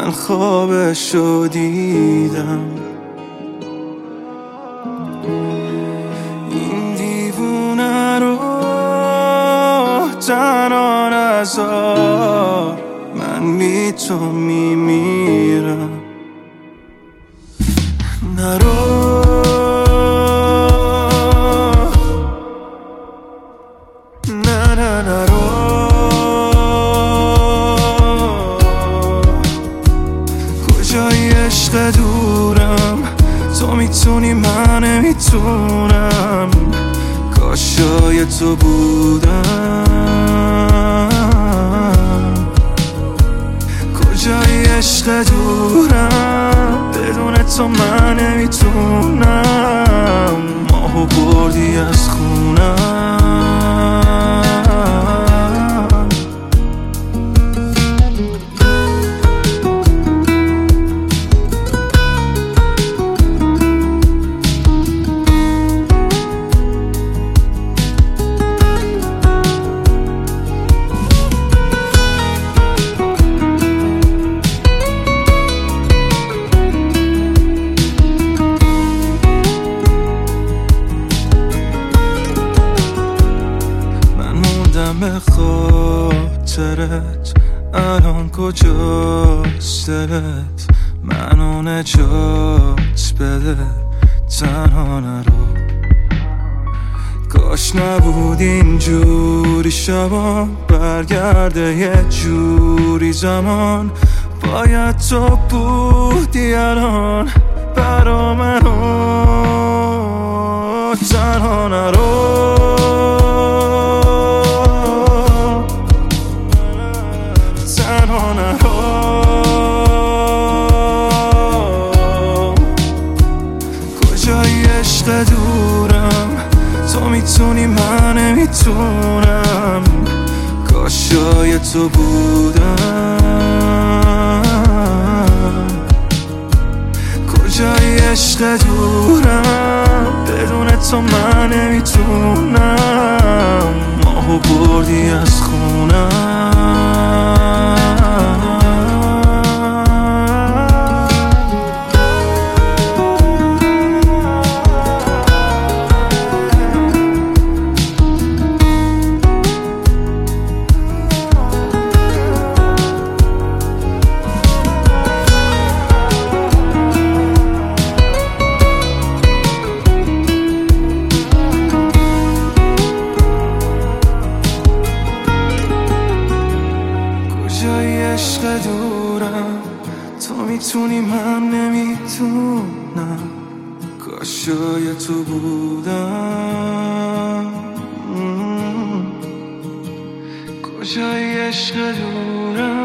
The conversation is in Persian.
من خوابشو دیدم. این دیوونه رو تنها نذار، من بی تو میمیرم. نرو نه نه نرو، کجای عشق دورم، تو میتونی من نمیتونم، کاش جای تو بودم. کجای عشق دورم، بدون تو من نمیتونم، ماهو بردی از خونم. به خاطرت الان کجاست دلت، منو نجات بده، تنها نرو. کاش نبود اینجوری شبا، برگرده یه جوری زمان، باید تو بودی الان برا منو، تنها نرو. کجای عشق دورم، تو میتونی من نمیتونم، کاش جای تو بودم. کجای عشق دورم، بدون تو من نمیتونم، ماهو بردی از خونم. عشق دورم، تو میتونی من نمیتونم، کاش جای تو بودم. کجای عشق دورم.